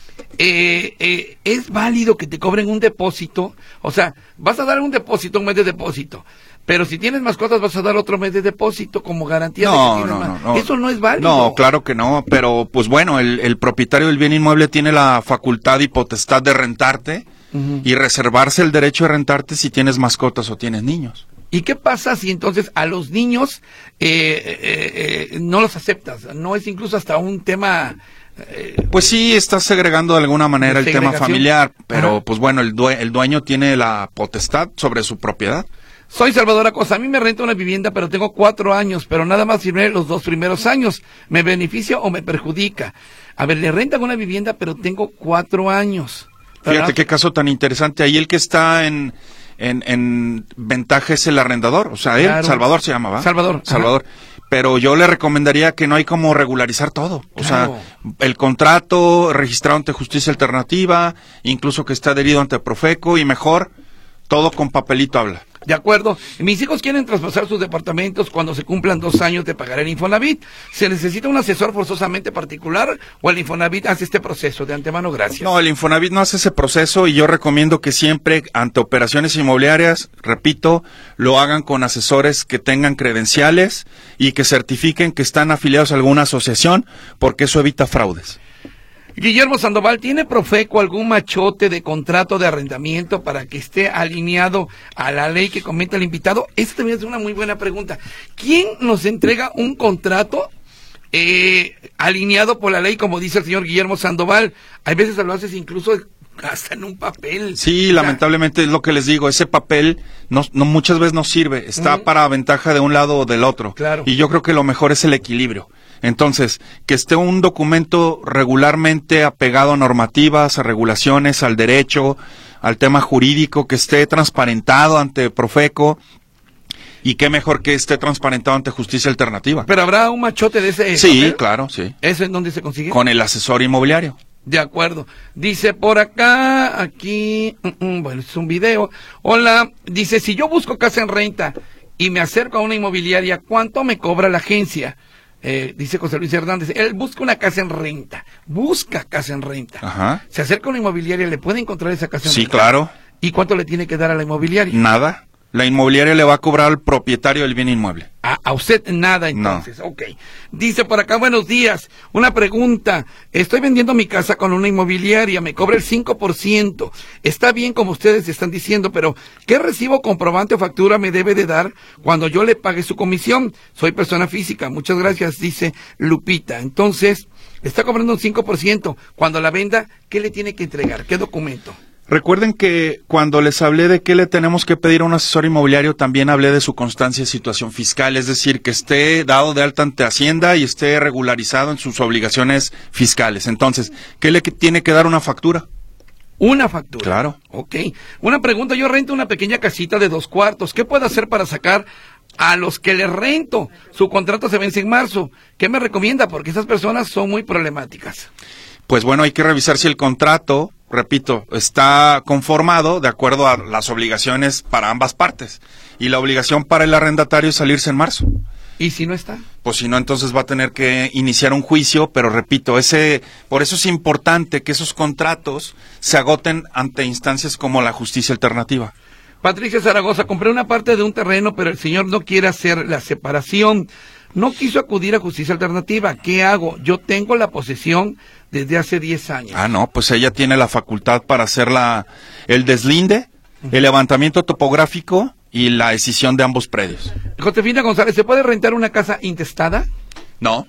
Eh, eh, es válido que te cobren un depósito, o sea, vas a dar un depósito, un mes de depósito. Pero si tienes mascotas vas a dar otro mes de depósito como garantía no, de que tienes no, más. No, no. Eso no es válido. No, claro que no, pero pues bueno, el, el propietario del bien inmueble tiene la facultad y potestad de rentarte uh-huh. y reservarse el derecho de rentarte si tienes mascotas o tienes niños. ¿Y qué pasa si entonces a los niños eh, eh, eh, no los aceptas? ¿No es incluso hasta un tema...? Eh, pues sí, estás segregando de alguna manera el tema familiar, pero Ajá. pues bueno, el, due- el dueño tiene la potestad sobre su propiedad. Soy Salvador Acosta, a mí me renta una vivienda, pero tengo cuatro años, pero nada más firmé los dos primeros años. ¿Me beneficia o me perjudica? A ver, le rentan una vivienda, pero tengo cuatro años. ¿Verdad? Fíjate qué caso tan interesante. Ahí el que está en, en, en ventaja es el arrendador, o sea, él, claro. Salvador se llama, ¿va? Salvador. Salvador. Ajá. Pero yo le recomendaría que no hay como regularizar todo. O claro. sea, el contrato registrado ante Justicia Alternativa, incluso que está adherido ante Profeco y mejor, todo con papelito habla. ¿De acuerdo? Mis hijos quieren traspasar sus departamentos cuando se cumplan dos años de pagar el Infonavit. ¿Se necesita un asesor forzosamente particular o el Infonavit hace este proceso? De antemano, gracias. No, el Infonavit no hace ese proceso y yo recomiendo que siempre ante operaciones inmobiliarias, repito, lo hagan con asesores que tengan credenciales y que certifiquen que están afiliados a alguna asociación, porque eso evita fraudes. Guillermo Sandoval, ¿tiene Profeco algún machote de contrato de arrendamiento para que esté alineado a la ley que comenta el invitado? Esta también es una muy buena pregunta. ¿Quién nos entrega un contrato eh, alineado por la ley, como dice el señor Guillermo Sandoval? Hay veces lo haces incluso hasta en un papel. Sí, lamentablemente es lo que les digo, ese papel no, no muchas veces no sirve, está uh-huh. para ventaja de un lado o del otro. Claro. Y yo creo que lo mejor es el equilibrio. Entonces, que esté un documento regularmente apegado a normativas, a regulaciones, al derecho, al tema jurídico, que esté transparentado ante Profeco, y qué mejor que esté transparentado ante Justicia Alternativa. ¿Pero habrá un machote de ese Sí, papel? claro, sí. ¿Eso en dónde se consigue? Con el asesor inmobiliario. De acuerdo. Dice por acá, aquí, mm, mm, bueno, es un video. Hola, dice, si yo busco casa en renta y me acerco a una inmobiliaria, ¿cuánto me cobra la agencia? Eh, dice José Luis Hernández, él busca una casa en renta, busca casa en renta. Ajá. Se acerca a una inmobiliaria, ¿le puede encontrar esa casa en Sí, renta? Sí, claro. ¿Y cuánto le tiene que dar a la inmobiliaria? Nada. La inmobiliaria le va a cobrar al propietario del bien inmueble. A, a usted nada, entonces. No. Ok. Dice por acá, buenos días. Una pregunta. Estoy vendiendo mi casa con una inmobiliaria. Me cobra el cinco por ciento. Está bien como ustedes están diciendo, pero ¿qué recibo, comprobante o factura me debe de dar cuando yo le pague su comisión? Soy persona física. Muchas gracias, dice Lupita. Entonces, está cobrando un cinco por ciento. Cuando la venda, ¿qué le tiene que entregar? ¿Qué documento? Recuerden que cuando les hablé de qué le tenemos que pedir a un asesor inmobiliario, también hablé de su constancia de situación fiscal, es decir, que esté dado de alta ante Hacienda y esté regularizado en sus obligaciones fiscales. Entonces, ¿qué le tiene que dar una factura? Una factura. Claro. Ok. Una pregunta, yo rento una pequeña casita de dos cuartos. ¿Qué puedo hacer para sacar a los que les rento? Su contrato se vence en marzo. ¿Qué me recomienda? Porque esas personas son muy problemáticas. Pues bueno, hay que revisar si el contrato, repito, está conformado de acuerdo a las obligaciones para ambas partes. Y la obligación para el arrendatario es salirse en marzo. ¿Y si no está? Pues si no, entonces va a tener que iniciar un juicio, pero repito, ese, por eso es importante que esos contratos se agoten ante instancias como la Justicia Alternativa. Patricia Zaragoza, compré una parte de un terreno, pero el señor no quiere hacer la separación. No quiso acudir a Justicia Alternativa. ¿Qué hago? Yo tengo la posesión desde hace diez años. Ah, no, pues ella tiene la facultad para hacer la, el deslinde, uh-huh. el levantamiento topográfico y la escisión de ambos predios. Josefina González, ¿se puede rentar una casa intestada? No.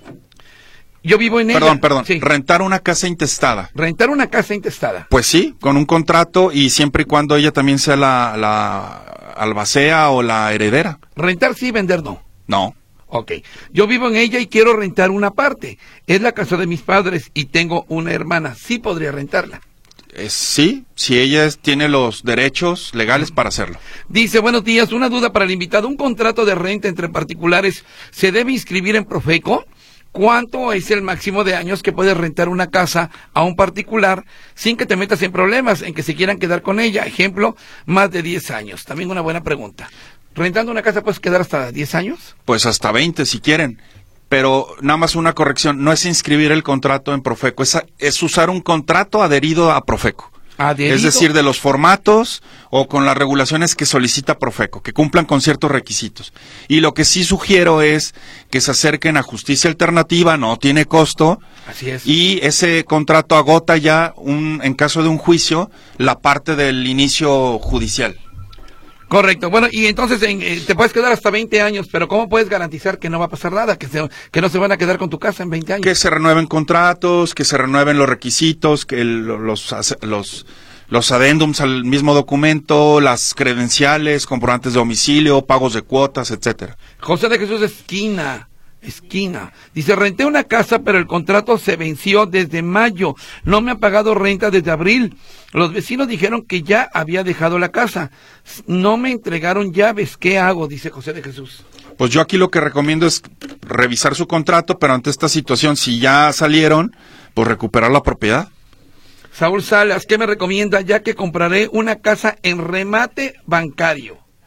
Yo vivo en ella. Perdón, perdón. Sí. Rentar una casa intestada. Rentar una casa intestada. Pues sí, con un contrato y siempre y cuando ella también sea la, la albacea o la heredera. Rentar sí, vender no. No. Ok. Yo vivo en ella y quiero rentar una parte. Es la casa de mis padres y tengo una hermana. Sí podría rentarla. Eh, sí, si ella es, tiene los derechos legales para hacerlo. Dice, buenos días, una duda para el invitado. ¿Un contrato de renta entre particulares se debe inscribir en Profeco? ¿Cuánto es el máximo de años que puedes rentar una casa a un particular sin que te metas en problemas, en que se quieran quedar con ella? Ejemplo, más de diez años. También una buena pregunta. ¿Rentando una casa puedes quedar hasta diez años? Pues hasta veinte si quieren. Pero nada más una corrección, no es inscribir el contrato en Profeco, es, es usar un contrato adherido a Profeco. ¿Adherido? Es decir, de los formatos o con las regulaciones que solicita Profeco, que cumplan con ciertos requisitos. Y lo que sí sugiero es que se acerquen a Justicia Alternativa, no tiene costo. Así es. Y ese contrato agota ya, un, en caso de un juicio, la parte del inicio judicial. Correcto. Bueno, y entonces en, eh, te puedes quedar hasta veinte años, pero ¿cómo puedes garantizar que no va a pasar nada? Que, se, que no se van a quedar con tu casa en veinte años. Que se renueven contratos, que se renueven los requisitos, que el, los, los, los adendums al mismo documento, las credenciales, comprobantes de domicilio, pagos de cuotas, etcétera. José de Jesús Esquina. Esquina. Dice, renté una casa, pero el contrato se venció desde mayo. No me ha pagado renta desde abril. Los vecinos dijeron que ya había dejado la casa. No me entregaron llaves. ¿Qué hago? Dice José de Jesús. Pues yo aquí lo que recomiendo es revisar su contrato, pero ante esta situación, si ya salieron, pues recuperar la propiedad. Saúl Salas, ¿qué me recomienda? Ya que compraré una casa en remate bancario.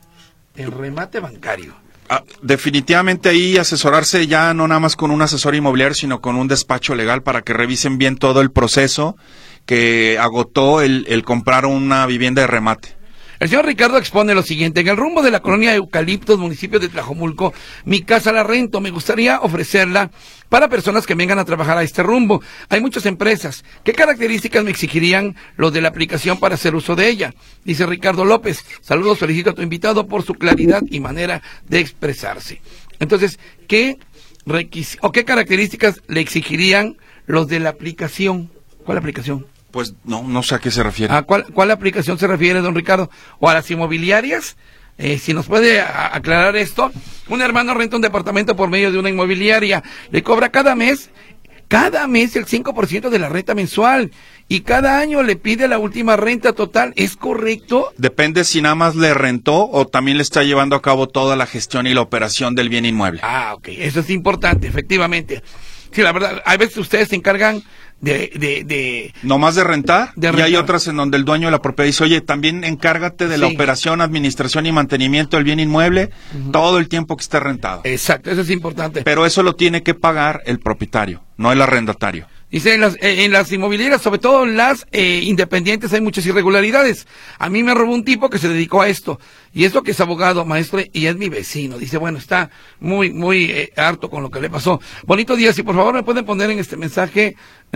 El remate bancario. Ah, definitivamente ahí asesorarse ya no nada más con un asesor inmobiliario, sino con un despacho legal para que revisen bien todo el proceso que agotó el, el comprar una vivienda de remate. El señor Ricardo expone lo siguiente: en el rumbo de la colonia Eucaliptos, municipio de Tlajomulco, mi casa la rento, me gustaría ofrecerla para personas que vengan a trabajar a este rumbo. Hay muchas empresas. ¿Qué características me exigirían los de la aplicación para hacer uso de ella? Dice Ricardo López. Saludos, felicito a tu invitado por su claridad y manera de expresarse. Entonces, ¿qué requis- o qué características le exigirían los de la aplicación? ¿Cuál aplicación? Pues no, no sé a qué se refiere. ¿A cuál, cuál aplicación se refiere, don Ricardo? ¿O a las inmobiliarias? Eh, si nos puede a, aclarar esto. Un hermano renta un departamento por medio de una inmobiliaria. Le cobra cada mes, cada mes el cinco por ciento de la renta mensual. Y cada año le pide la última renta total. ¿Es correcto? Depende si nada más le rentó o también le está llevando a cabo toda la gestión y la operación del bien inmueble. Ah, ok. Eso es importante, efectivamente. Sí, la verdad, a veces ustedes se encargan de... de, de no más de rentar, de y rentar. hay otras en donde el dueño de la propiedad dice, oye, también encárgate de la Sí. operación, administración y mantenimiento del bien inmueble uh-huh. todo el tiempo que esté rentado. Exacto, eso es importante. Pero eso lo tiene que pagar el propietario, no el arrendatario. Dice, en las, eh, en las inmobiliarias, sobre todo las eh, independientes, hay muchas irregularidades. A mí me robó un tipo que se dedicó a esto. Y esto que es abogado, maestro, y es mi vecino. Dice, bueno, está muy, muy eh, harto con lo que le pasó. Bonito día, si por favor me pueden poner en este mensaje,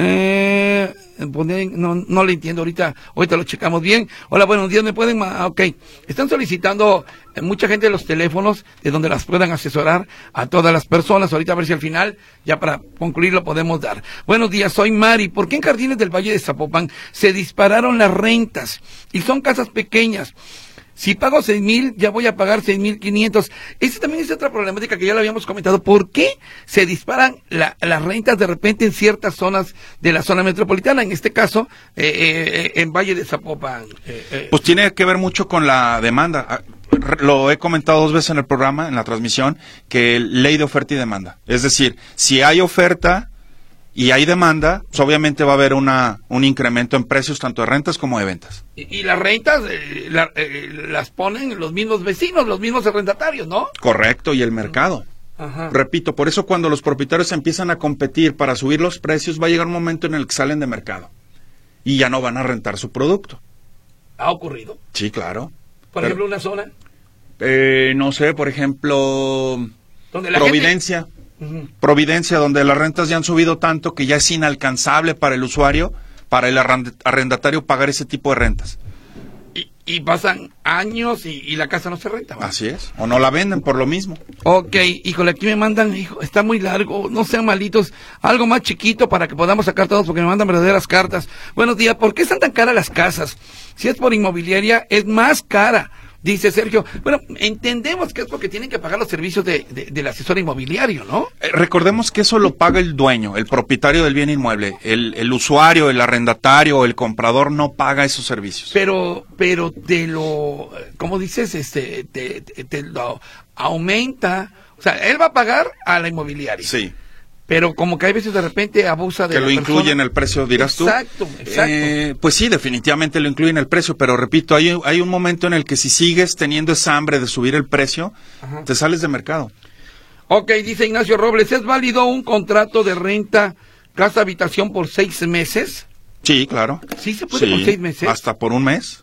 eh, poner, no, no le entiendo ahorita, ahorita lo checamos bien. Hola, buenos días, me pueden, ah, ok. Están solicitando eh, mucha gente los teléfonos de donde las puedan asesorar a todas las personas. Ahorita a ver si al final, ya para concluir, lo podemos dar. Buenos días, soy Mari. ¿Por qué en Jardines del Valle de Zapopan se dispararon las rentas? Y son casas pequeñas. Si pago seis mil, ya voy a pagar seis mil quinientos. Esa también es otra problemática que ya lo habíamos comentado. ¿Por qué se disparan la, las rentas de repente en ciertas zonas de la zona metropolitana? En este caso, eh, eh, en Valle de Zapopan. Eh, eh. Pues tiene que ver mucho con la demanda. Lo he comentado dos veces en el programa, en la transmisión, que ley de oferta y demanda. Es decir, si hay oferta y hay demanda, pues obviamente va a haber una un incremento en precios tanto de rentas como de ventas. Y, y las rentas eh, la, eh, las ponen los mismos vecinos, los mismos arrendatarios, ¿no? Correcto, y el mercado. Ajá. Repito, por eso cuando los propietarios empiezan a competir para subir los precios, va a llegar un momento en el que salen de mercado y ya no van a rentar su producto. ¿Ha ocurrido? Sí, claro. Por Pero, ejemplo, una zona eh, no sé, por ejemplo, donde la Providencia. gente... Uh-huh. Providencia, donde las rentas ya han subido tanto que ya es inalcanzable para el usuario, para el arrendatario pagar ese tipo de rentas. Y, y pasan años y, y la casa no se renta, ¿verdad? Así es, o no la venden por lo mismo. Ok, híjole, aquí me mandan, hijo, está muy largo, no sean malitos, algo más chiquito para que podamos sacar todos, porque me mandan verdaderas cartas. Buenos días, ¿por qué están tan caras las casas? Si es por inmobiliaria, es más cara. Dice Sergio, bueno, entendemos que es porque tienen que pagar los servicios de, de, del asesor inmobiliario, ¿no? Eh, recordemos que eso lo paga el dueño, el propietario del bien inmueble. El, el usuario, el arrendatario, el comprador no paga esos servicios. Pero, pero te lo, ¿cómo dices? Este, te, te, te lo aumenta. O sea, él va a pagar a la inmobiliaria. Sí. Pero como que hay veces de repente abusa de que la lo incluye persona. en el precio, dirás tú. Exacto, exacto. Eh, pues sí, definitivamente lo incluye en el precio, pero repito, hay, hay un momento en el que si sigues teniendo esa hambre de subir el precio, Ajá. te sales de mercado. Ok, dice Ignacio Robles, ¿es válido un contrato de renta casa-habitación por seis meses? Sí, claro. ¿Sí se puede Sí, por seis meses? hasta por un mes.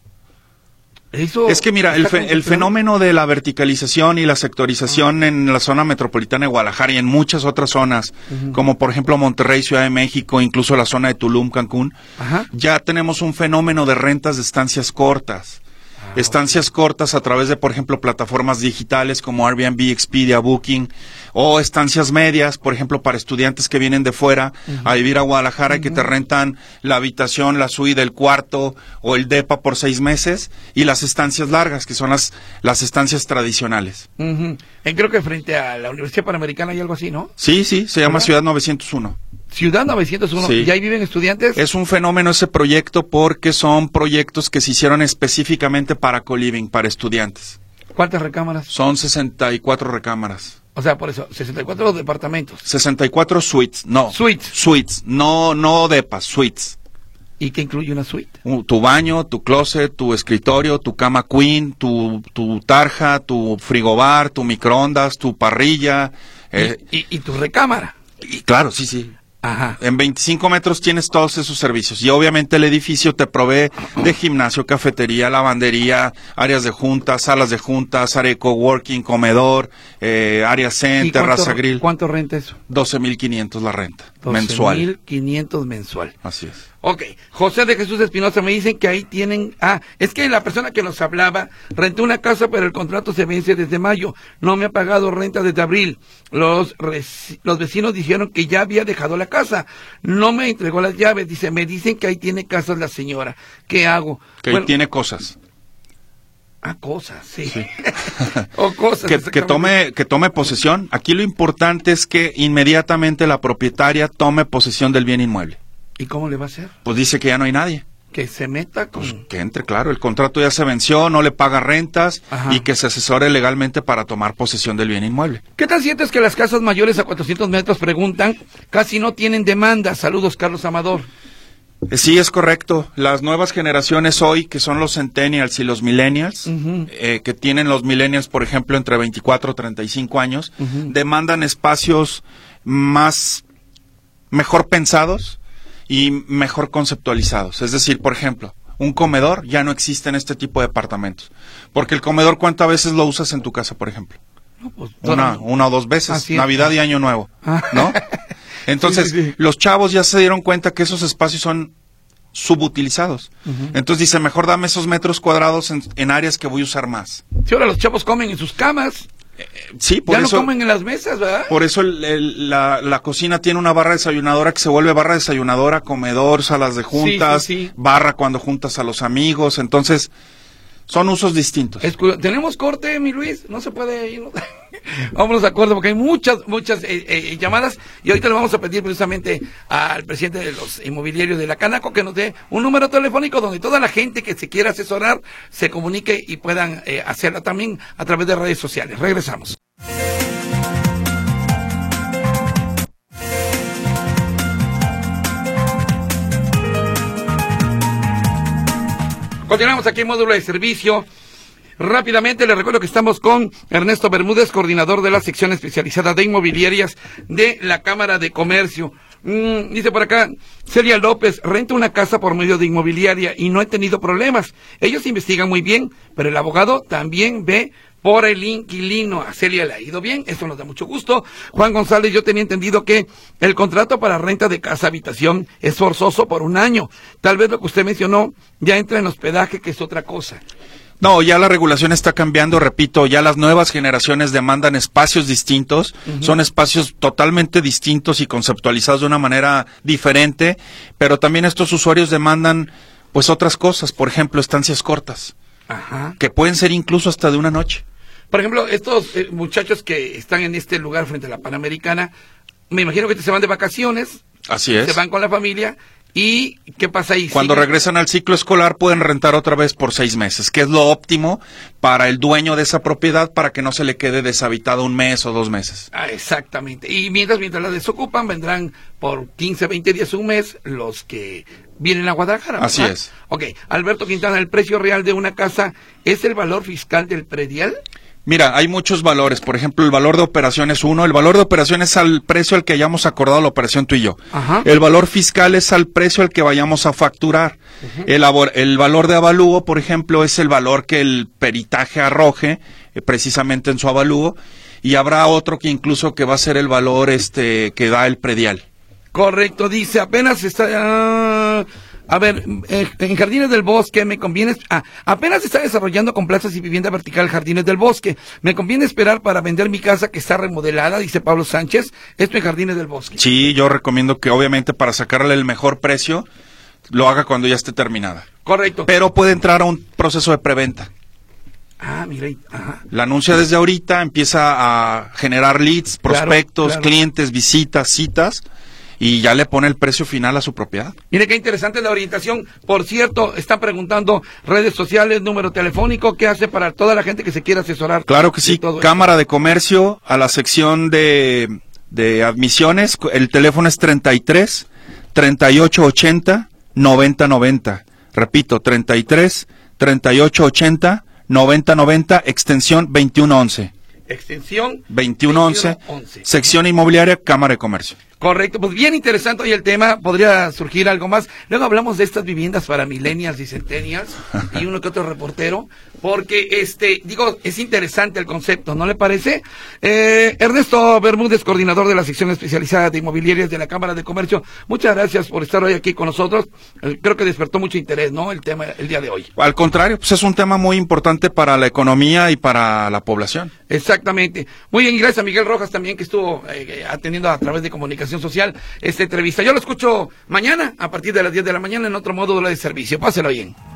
Eso Es que mira, el, fe, el fenómeno de la verticalización y la sectorización ah. en la zona metropolitana de Guadalajara y en muchas otras zonas, uh-huh. como por ejemplo Monterrey, Ciudad de México, incluso la zona de Tulum, Cancún, Ajá. ya tenemos un fenómeno de rentas de estancias cortas. Ah, estancias okay. cortas a través de, por ejemplo, plataformas digitales como Airbnb, Expedia, Booking, o estancias medias, por ejemplo, para estudiantes que vienen de fuera uh-huh. a vivir a Guadalajara uh-huh. y que te rentan la habitación, la suite, el cuarto o el depa por seis meses, y las estancias largas, que son las, las estancias tradicionales. Uh-huh. Eh, creo que frente a la Universidad Panamericana hay algo así, ¿no? Sí, sí, se llama ¿verdad? Ciudad novecientos uno. Ciudad novecientos uno, sí. ¿Y ahí viven estudiantes? Es un fenómeno ese proyecto porque son proyectos que se hicieron específicamente para co-living, para estudiantes. ¿Cuántas recámaras? Son sesenta y cuatro recámaras. O sea, por eso, sesenta y cuatro departamentos. sesenta y cuatro suites, no. Suites. Suites, no, no depas, suites. ¿Y qué incluye una suite? Uh, tu baño, tu closet, tu escritorio, tu cama queen, tu, tu tarja, tu frigobar, tu microondas, tu parrilla. Eh, ¿Y, y, y tu recámara? Y claro, sí, sí. Ajá. En veinticinco metros tienes todos esos servicios y obviamente el edificio te provee de gimnasio, cafetería, lavandería, áreas de juntas, salas de juntas, área de coworking, comedor, eh, área zen, terraza grill. ¿Cuánto renta eso? doce mil quinientos la renta, mensual. doce mil quinientos mensual. Así es. Ok, José de Jesús Espinosa me dicen que ahí tienen, ah, es que la persona que nos hablaba rentó una casa pero el contrato se vence desde mayo, no me ha pagado renta desde abril, los res, los vecinos dijeron que ya había dejado la casa, no me entregó las llaves, dice, me dicen que ahí tiene casas la señora, ¿qué hago? Que bueno, ahí tiene cosas. Ah, cosas, sí. sí. o cosas. Que, que, tome, que tome posesión, aquí lo importante es que inmediatamente la propietaria tome posesión del bien inmueble. ¿Y cómo le va a hacer? Pues dice que ya no hay nadie. Que se meta con... Pues que entre, claro, el contrato ya se venció, no le paga rentas. Ajá. Y que se asesore legalmente para tomar posesión del bien inmueble. ¿Qué tan cierto es que las casas mayores a cuatrocientos metros, preguntan, casi no tienen demanda? Saludos, Carlos Amador. Eh, sí, es correcto. Las nuevas generaciones hoy, que son los centennials y los millennials, uh-huh. eh, que tienen los millennials, por ejemplo, entre veinticuatro y treinta y cinco años, uh-huh. demandan espacios más, mejor pensados y mejor conceptualizados. Es decir, por ejemplo, un comedor ya no existe en este tipo de departamentos. Porque el comedor, ¿cuántas veces lo usas en tu casa, por ejemplo? No, pues, una, una o dos veces, Navidad y Año Nuevo, ah. ¿no? Entonces, sí, sí, sí. los chavos ya se dieron cuenta que esos espacios son subutilizados. Uh-huh. Entonces dice, mejor dame esos metros cuadrados en, en áreas que voy a usar más. Sí, ahora los chavos comen en sus camas. Eh, sí, por ya eso, no comen en las mesas, ¿verdad? Por eso el, el, la, la cocina tiene una barra desayunadora que se vuelve barra desayunadora, comedor, salas de juntas, sí, sí, sí. barra cuando juntas a los amigos. Entonces, son usos distintos. Escu- ¿Tenemos corte, mi Luis? No se puede ir. Vámonos de acuerdo, porque hay muchas, muchas eh, eh, llamadas, y ahorita le vamos a pedir precisamente al presidente de los inmobiliarios de la Canaco que nos dé un número telefónico donde toda la gente que se quiera asesorar se comunique y puedan eh, hacerla también a través de redes sociales. Regresamos. Continuamos aquí en Módulo de Servicio. Rápidamente les recuerdo que estamos con Ernesto Bermúdez, coordinador de la sección especializada de inmobiliarias de la Cámara de Comercio. Mm, dice por acá, Celia López, renta una casa por medio de inmobiliaria y no he tenido problemas. Ellos investigan muy bien, pero el abogado también ve por el inquilino. A Celia le ha ido bien, eso nos da mucho gusto. Juan González, yo tenía entendido que el contrato para renta de casa habitación es forzoso por un año. Tal vez lo que usted mencionó ya entra en hospedaje, que es otra cosa. No, ya la regulación está cambiando, repito, ya las nuevas generaciones demandan espacios distintos, uh-huh. son espacios totalmente distintos y conceptualizados de una manera diferente, pero también estos usuarios demandan pues otras cosas, por ejemplo, estancias cortas, Ajá. que pueden ser incluso hasta de una noche. Por ejemplo, estos eh, muchachos que están en este lugar frente a la Panamericana, me imagino que se van de vacaciones, así es. Se van con la familia. ¿Y qué pasa ahí? Cuando ¿Sigue? regresan al ciclo escolar pueden rentar otra vez por seis meses, que es lo óptimo para el dueño de esa propiedad para que no se le quede deshabitada un mes o dos meses. Ah, exactamente. Y mientras, mientras la desocupan, vendrán por quince, veinte días, un mes, los que vienen a Guadalajara, ¿verdad? Así es. Ok, Alberto Quintana, ¿el precio real de una casa es el valor fiscal del predial? Mira, hay muchos valores. Por ejemplo, el valor de operación es uno. El valor de operación es al precio al que hayamos acordado la operación tú y yo. Ajá. El valor fiscal es al precio al que vayamos a facturar. Uh-huh. El, el valor de avalúo, por ejemplo, es el valor que el peritaje arroje eh, precisamente en su avalúo. Y habrá otro que incluso que va a ser el valor este que da el predial. Correcto, dice, apenas está... Uh... A ver, eh, en Jardines del Bosque me conviene... Ah, apenas se está desarrollando con plazas y vivienda vertical Jardines del Bosque. Me conviene esperar para vender mi casa que está remodelada, dice Pablo Sánchez. Esto en Jardines del Bosque. Sí, yo recomiendo que obviamente para sacarle el mejor precio, lo haga cuando ya esté terminada. Correcto. Pero puede entrar a un proceso de preventa. Ah, mira. Ajá. La anuncia desde ahorita, empieza a generar leads, prospectos, claro, claro. clientes, visitas, citas... y ya le pone el precio final a su propiedad. Mire qué interesante la orientación. Por cierto, están preguntando redes sociales, número telefónico, ¿qué hace para toda la gente que se quiera asesorar? Claro que sí, Cámara de Comercio, a la sección de, de admisiones, el teléfono es treinta y tres, treinta y ocho ochenta, noventa noventa. Repito, treinta y tres, treinta y ocho ochenta, noventa noventa, extensión veintiuno once. Extensión veintiuno once, sección inmobiliaria, Cámara de Comercio. Correcto, pues bien interesante hoy el tema, podría surgir algo más. Luego hablamos de estas viviendas para millennials y centennials y uno que otro reportero, porque este, digo, es interesante el concepto, ¿no le parece? Eh, Ernesto Bermúdez, coordinador de la sección especializada de inmobiliarias de la Cámara de Comercio, muchas gracias por estar hoy aquí con nosotros. Eh, creo que despertó mucho interés, ¿no? El tema el día de hoy. Al contrario, pues es un tema muy importante para la economía y para la población. Exactamente. Muy bien, y gracias a Miguel Rojas también que estuvo eh, atendiendo a través de comunicación social esta entrevista. Yo lo escucho mañana a partir de las diez de la mañana en otro módulo de servicio. Páselo bien.